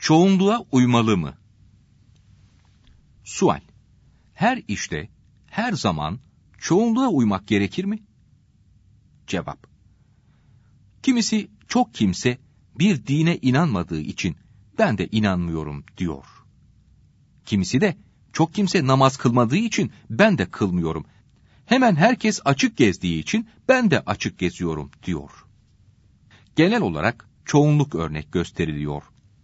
çoğunluğa uymalı mı? Sual: her işte, her zaman çoğunluğa uymak gerekir mi? Cevap: kimisi çok kimse bir dine inanmadığı için ben de inanmıyorum diyor. Kimisi de çok kimse namaz kılmadığı için ben de kılmıyorum. Hemen herkes açık gezdiği için ben de açık geziyorum diyor. Genel olarak çoğunluk örnek gösteriliyor.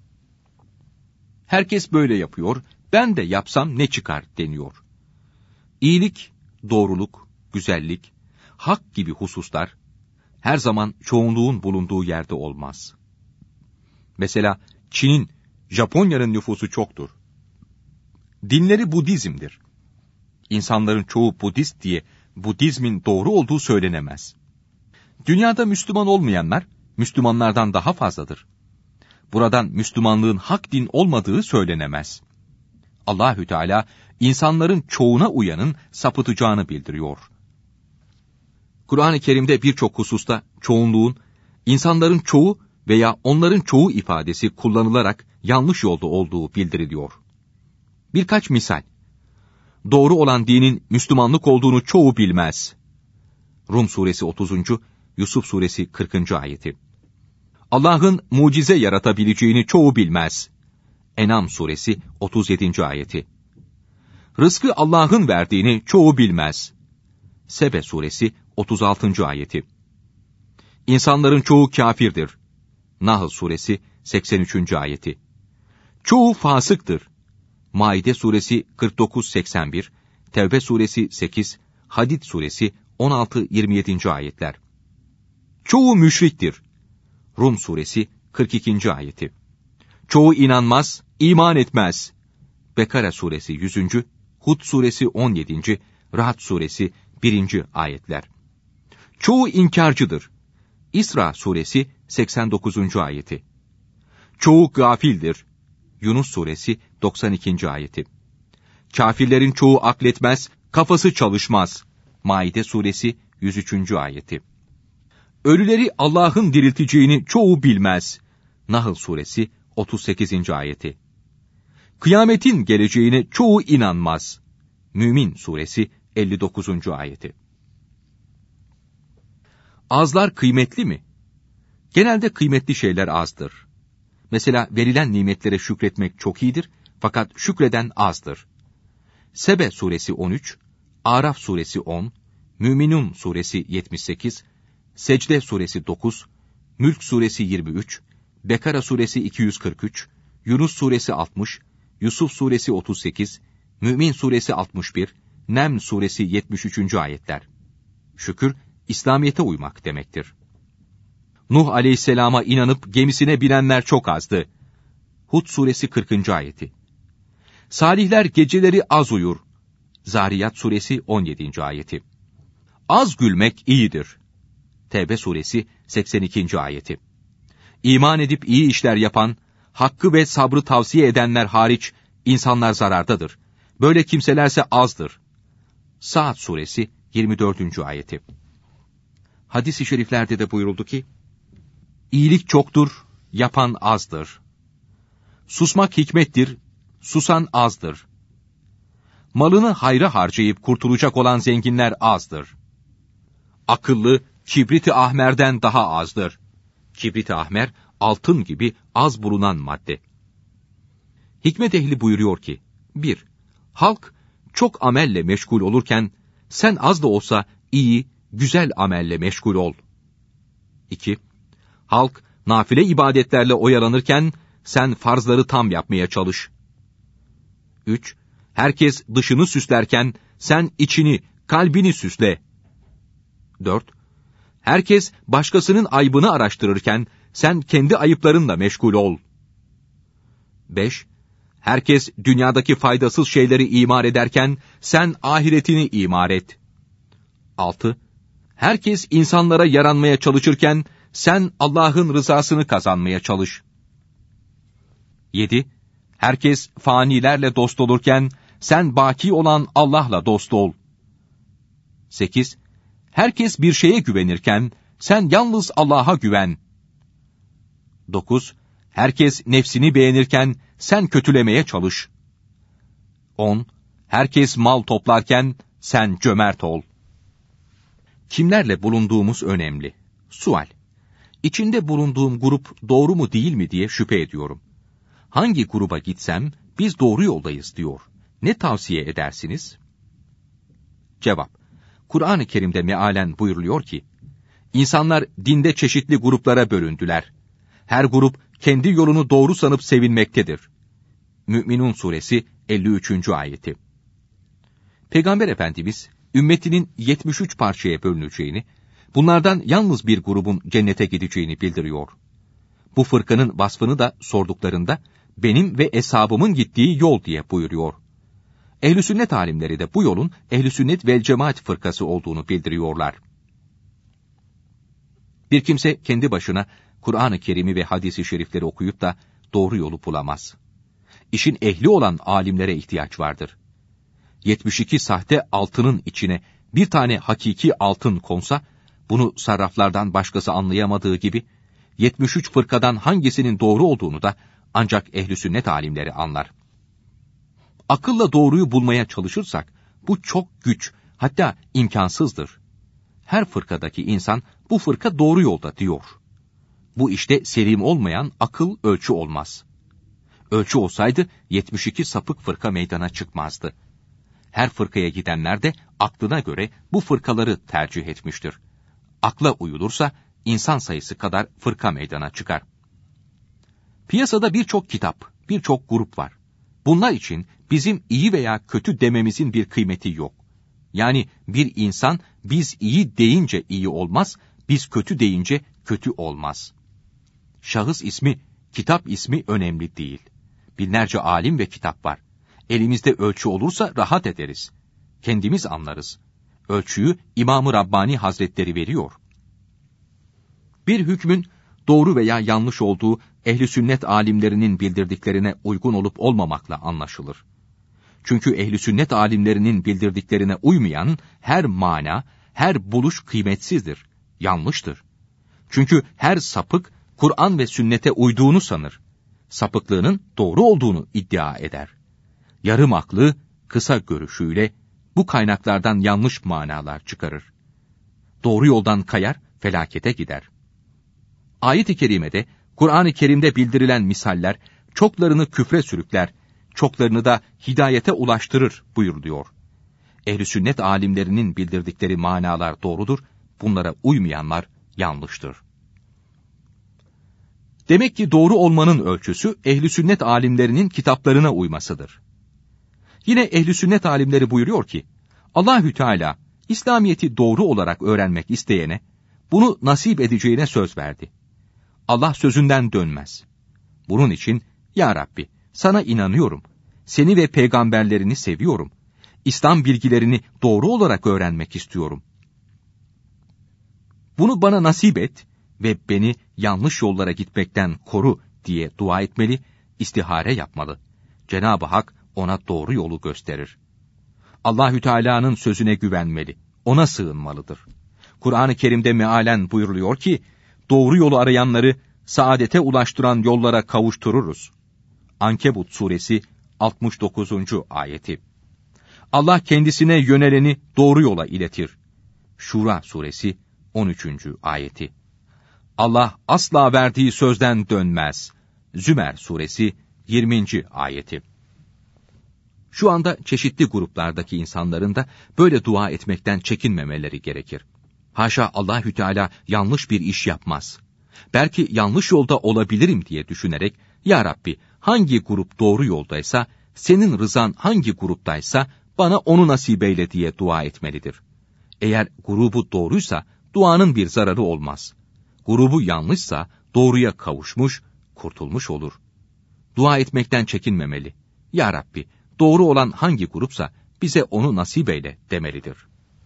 Herkes böyle yapıyor, ben de yapsam ne çıkar deniyor. İyilik, doğruluk, güzellik, hak gibi hususlar her zaman çoğunluğun bulunduğu yerde olmaz. Mesela Çin'in, Japonya'nın nüfusu çoktur. Dinleri Budizm'dir. İnsanların çoğu Budist diye Budizmin doğru olduğu söylenemez. Dünyada Müslüman olmayanlar, Müslümanlardan daha fazladır. Buradan Müslümanlığın hak din olmadığı söylenemez. Allahü Teala insanların çoğuna uyanın sapıtacağını bildiriyor. Kur'an-ı Kerim'de birçok hususta çoğunluğun, insanların çoğu veya onların çoğu ifadesi kullanılarak yanlış yolda olduğu bildiriliyor. Birkaç misal. Doğru olan dinin Müslümanlık olduğunu çoğu bilmez. Rum suresi 30. Yusuf suresi 40. ayeti. Allah'ın mucize yaratabileceğini çoğu bilmez. En'am suresi 37. ayeti. Rızkı Allah'ın verdiğini çoğu bilmez. Sebe suresi 36. ayeti. İnsanların çoğu kâfirdir. Nahl suresi 83. ayeti. Çoğu fasıktır. Maide suresi 49-81, Tevbe suresi 8, Hadid suresi 16-27. ayetler. Çoğu müşriktir. Rum suresi 42. ayeti. Çoğu inanmaz, iman etmez. Bekara suresi 100. Hud suresi 17. Ra'd suresi 1. ayetler. Çoğu inkarcıdır. İsra suresi 89. ayeti. Çoğu gafildir. Yunus suresi 92. ayeti. Kâfirlerin çoğu akletmez, kafası çalışmaz. Maide suresi 103. ayeti. Ölüleri Allah'ın dirilteceğini çoğu bilmez. Nahl suresi 38. ayeti. Kıyametin geleceğine çoğu inanmaz. Mümin suresi 59. ayeti. Azlar kıymetli mi? Genelde kıymetli şeyler azdır. Mesela verilen nimetlere şükretmek çok iyidir, fakat şükreden azdır. Sebe suresi 13, Araf suresi 10, Müminun suresi 78, Secde suresi 9, Mülk suresi 23, Bekara suresi 243, Yunus suresi 60, Yusuf suresi 38, Mümin suresi 61, Neml suresi 73. ayetler. Şükür, İslamiyete uymak demektir. Nuh aleyhisselama inanıp gemisine binenler çok azdı. Hud suresi 40. ayeti. Salihler geceleri az uyur. Zariyat suresi 17. ayeti. Az gülmek iyidir. Tevbe suresi 82. ayeti. İman edip iyi işler yapan, hakkı ve sabrı tavsiye edenler hariç insanlar zarardadır. Böyle kimselerse azdır. Sa'd suresi 24. ayeti. Hadis-i şeriflerde de buyuruldu ki, İyilik çoktur, yapan azdır. Susmak hikmettir, susan azdır. Malını hayra harcayıp kurtulacak olan zenginler azdır. Akıllı, kibrit-i ahmerden daha azdır. Kibrit-i ahmer, altın gibi az bulunan madde. Hikmet ehli buyuruyor ki, 1. Halk çok amelle meşgul olurken, sen az da olsa iyi, güzel amelle meşgul ol. 2. Halk nafile ibadetlerle oyalanırken, sen farzları tam yapmaya çalış. 3. Herkes dışını süslerken, sen içini, kalbini süsle. 4. Herkes başkasının aybını araştırırken, sen kendi ayıplarınla meşgul ol. 5. Herkes dünyadaki faydasız şeyleri imar ederken, sen ahiretini imar et. 6. Herkes insanlara yaranmaya çalışırken, sen Allah'ın rızasını kazanmaya çalış. 7. Herkes fanilerle dost olurken, sen baki olan Allah'la dost ol. 8. Herkes bir şeye güvenirken, sen yalnız Allah'a güven. 9. Herkes nefsini beğenirken sen kötülemeye çalış. 10. Herkes mal toplarken sen cömert ol. Kimlerle bulunduğumuz önemli. Sual. İçinde bulunduğum grup doğru mu değil mi diye şüphe ediyorum. Hangi gruba gitsem biz doğru yoldayız diyor. Ne tavsiye edersiniz? Cevap. Kur'an-ı Kerim'de mealen buyuruluyor ki, İnsanlar dinde çeşitli gruplara bölündüler. Her grup kendi yolunu doğru sanıp sevinmektedir. Mü'minun suresi 53. ayeti. Peygamber Efendimiz, ümmetinin 73 parçaya bölüneceğini, bunlardan yalnız bir grubun cennete gideceğini bildiriyor. Bu fırkanın vasfını da sorduklarında, benim ve eshabımın gittiği yol diye buyuruyor. Ehl-i sünnet alimleri de bu yolun ehl-i sünnet vel cemaat fırkası olduğunu bildiriyorlar. Bir kimse kendi başına Kur'an-ı Kerim'i ve hadis-i şerifleri okuyup da doğru yolu bulamaz. İşin ehli olan alimlere ihtiyaç vardır. 72 sahte altının içine bir tane hakiki altın konsa, bunu sarraflardan başkası anlayamadığı gibi, 73 fırkadan hangisinin doğru olduğunu da ancak ehl-i sünnet alimleri anlar. Akılla doğruyu bulmaya çalışırsak, bu çok güç, hatta imkansızdır. Her fırkadaki insan, bu fırka doğru yolda diyor. Bu işte selim olmayan akıl ölçü olmaz. Ölçü olsaydı 72 sapık fırka meydana çıkmazdı. Her fırkaya gidenler de aklına göre bu fırkaları tercih etmiştir. Akla uyulursa insan sayısı kadar fırka meydana çıkar. Piyasada birçok kitap, birçok grup var. Bunlar için bizim iyi veya kötü dememizin bir kıymeti yok. Yani bir insan biz iyi deyince iyi olmaz, biz kötü deyince kötü olmaz. Şahıs ismi, kitap ismi önemli değil. Binlerce alim ve kitap var. Elimizde ölçü olursa rahat ederiz. Kendimiz anlarız. Ölçüyü İmam-ı Rabbani Hazretleri veriyor. Bir hükmün doğru veya yanlış olduğu ehl-i sünnet alimlerinin bildirdiklerine uygun olup olmamakla anlaşılır. Çünkü ehl-i sünnet alimlerinin bildirdiklerine uymayan her mana, her buluş kıymetsizdir, yanlıştır. Çünkü her sapık Kur'an ve sünnete uyduğunu sanır. Sapıklığının doğru olduğunu iddia eder. Yarım aklı, kısa görüşüyle bu kaynaklardan yanlış manalar çıkarır. Doğru yoldan kayar, felakete gider. Ayet-i kerimede, Kur'an-ı Kerim'de bildirilen misaller, çoklarını küfre sürükler, çoklarını da hidayete ulaştırır buyuruluyor. Ehl-i sünnet alimlerinin bildirdikleri manalar doğrudur, bunlara uymayanlar yanlıştır. Demek ki doğru olmanın ölçüsü, ehl-i sünnet alimlerinin kitaplarına uymasıdır. Yine ehl-i sünnet alimleri buyuruyor ki, Allahü Teala, İslamiyet'i doğru olarak öğrenmek isteyene, bunu nasip edeceğine söz verdi. Allah sözünden dönmez. Bunun için, Ya Rabbi, sana inanıyorum, seni ve peygamberlerini seviyorum, İslam bilgilerini doğru olarak öğrenmek istiyorum. Bunu bana nasip et ve beni yanlış yollara gitmekten koru diye dua etmeli, istihare yapmalı. Cenab-ı Hak ona doğru yolu gösterir. Allahü Teala'nın sözüne güvenmeli, ona sığınmalıdır. Kur'an-ı Kerim'de mealen buyuruluyor ki, doğru yolu arayanları saadete ulaştıran yollara kavuştururuz. Ankebut suresi 69. ayeti. Allah kendisine yöneleni doğru yola iletir. Şura suresi 13. ayeti. Allah asla verdiği sözden dönmez. Zümer suresi 20. ayeti. Şu anda çeşitli gruplardaki insanların da böyle dua etmekten çekinmemeleri gerekir. Haşa Allahü Teala yanlış bir iş yapmaz. Belki yanlış yolda olabilirim diye düşünerek, Ya Rabbi hangi grup doğru yoldaysa, senin rızan hangi gruptaysa bana onu nasip eyle diye dua etmelidir. Eğer grubu doğruysa duanın bir zararı olmaz. Grubu yanlışsa doğruya kavuşmuş, kurtulmuş olur. Dua etmekten çekinmemeli. Ya Rabbi doğru olan hangi grupsa bize onu nasip eyle demelidir.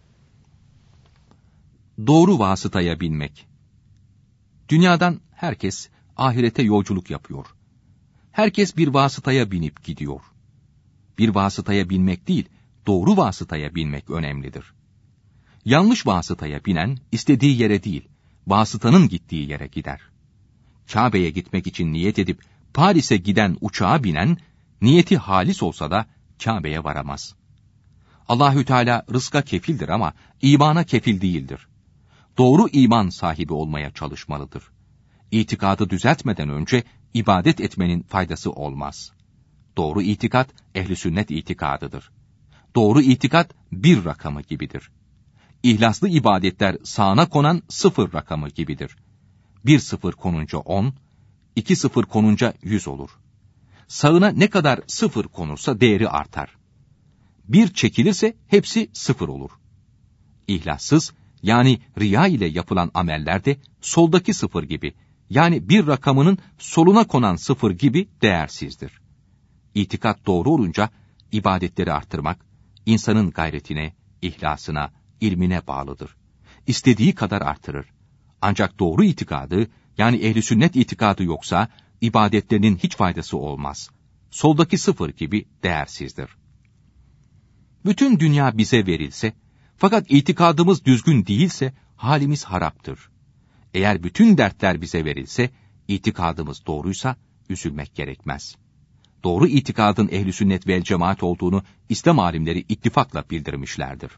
Doğru vasıtaya binmek. Dünyadan herkes ahirete yolculuk yapıyor. Herkes bir vasıtaya binip gidiyor. Bir vasıtaya binmek değil, doğru vasıtaya binmek önemlidir. Yanlış vasıtaya binen istediği yere değil, vasıtanın gittiği yere gider. Kabe'ye gitmek için niyet edip Paris'e giden uçağa binen, niyeti halis olsa da Kabe'ye varamaz. Allahü Teala rızka kefildir ama imana kefil değildir. Doğru iman sahibi olmaya çalışmalıdır. İtikadı düzeltmeden önce ibadet etmenin faydası olmaz. Doğru itikat ehl-i sünnet itikadıdır. Doğru itikat bir rakamı gibidir. İhlaslı ibadetler sağına konan 0 rakamı gibidir. 1 0 konunca 10, 2 0 konunca 100 olur. Sağına ne kadar 0 konursa değeri artar. 1 çekilirse hepsi 0 olur. İhlassız, yani riya ile yapılan ameller de soldaki 0 gibi, yani bir rakamının soluna konan 0 gibi değersizdir. İtikat doğru olunca ibadetleri artırmak, insanın gayretine, ihlasına, ilmine bağlıdır. İstediği kadar artırır. Ancak doğru itikadı, yani ehl-i sünnet itikadı yoksa, ibadetlerinin hiç faydası olmaz. Soldaki 0 gibi değersizdir. Bütün dünya bize verilse, fakat itikadımız düzgün değilse, halimiz haraptır. Eğer bütün dertler bize verilse, itikadımız doğruysa, üzülmek gerekmez. Doğru itikadın ehl-i sünnet vel cemaat olduğunu İslam alimleri ittifakla bildirmişlerdir.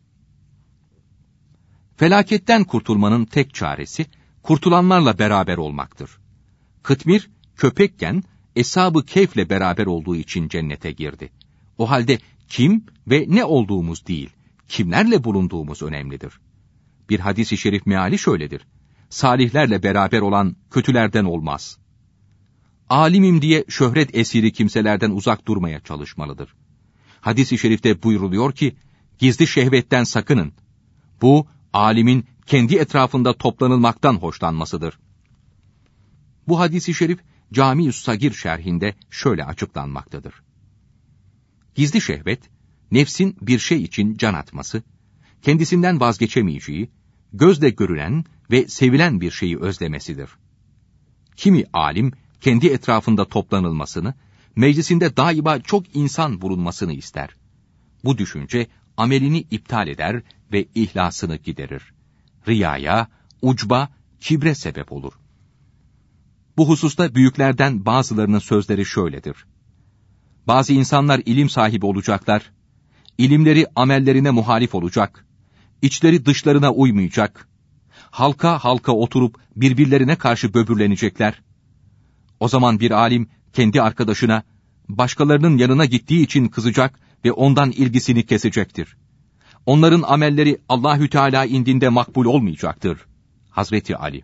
Felaketten kurtulmanın tek çaresi, kurtulanlarla beraber olmaktır. Kıtmir, köpekken, Eshab-ı Kehf'le beraber olduğu için cennete girdi. O halde kim ve ne olduğumuz değil, kimlerle bulunduğumuz önemlidir. Bir hadis-i şerif meali şöyledir: salihlerle beraber olan kötülerden olmaz. Alimim diye şöhret esiri kimselerden uzak durmaya çalışmalıdır. Hadis-i şerifte buyruluyor ki, gizli şehvetten sakının. Bu, alimin kendi etrafında toplanılmaktan hoşlanmasıdır. Bu hadis-i şerif, Cami-i Sagir şerhinde şöyle açıklanmaktadır. Gizli şehvet, nefsin bir şey için can atması, kendisinden vazgeçemeyeceği, gözle görülen ve sevilen bir şeyi özlemesidir. Kimi alim, kendi etrafında toplanılmasını, meclisinde daima çok insan bulunmasını ister. Bu düşünce, amelini iptal eder ve ihlasını giderir. Riyaya, ucba, kibre sebep olur. Bu hususta büyüklerden bazılarının sözleri şöyledir: bazı insanlar ilim sahibi olacaklar, ilimleri amellerine muhalif olacak, içleri dışlarına uymayacak, halka halka oturup birbirlerine karşı böbürlenecekler. O zaman bir alim kendi arkadaşına, başkalarının yanına gittiği için kızacak ve ondan ilgisini kesecektir. Onların amelleri Allahü Teala indinde makbul olmayacaktır. Hazreti Ali.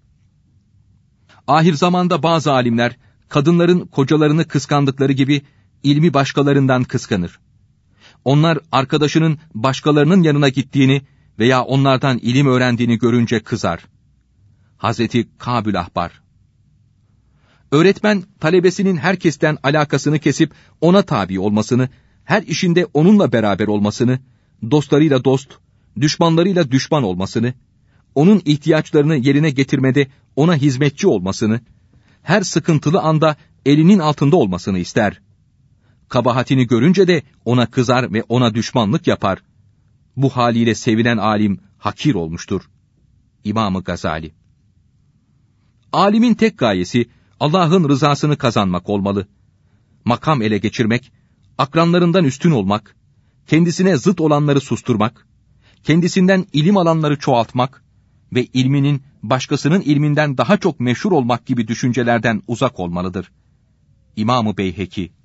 Ahir zamanda bazı alimler, kadınların kocalarını kıskandıkları gibi, ilmi başkalarından kıskanır. Onlar arkadaşının başkalarının yanına gittiğini veya onlardan ilim öğrendiğini görünce kızar. Hazreti Kâbül Ahbar. Öğretmen, talebesinin herkesten alakasını kesip ona tabi olmasını, her işinde onunla beraber olmasını, dostlarıyla dost, düşmanlarıyla düşman olmasını, onun ihtiyaçlarını yerine getirmede ona hizmetçi olmasını, her sıkıntılı anda elinin altında olmasını ister. Kabahatini görünce de ona kızar ve ona düşmanlık yapar. Bu haliyle sevilen alim hakir olmuştur. İmam-ı Gazali. Alimin tek gayesi, Allah'ın rızasını kazanmak olmalı. Makam ele geçirmek, akranlarından üstün olmak, kendisine zıt olanları susturmak, kendisinden ilim alanları çoğaltmak ve ilminin başkasının ilminden daha çok meşhur olmak gibi düşüncelerden uzak olmalıdır. İmam-ı Beyheki,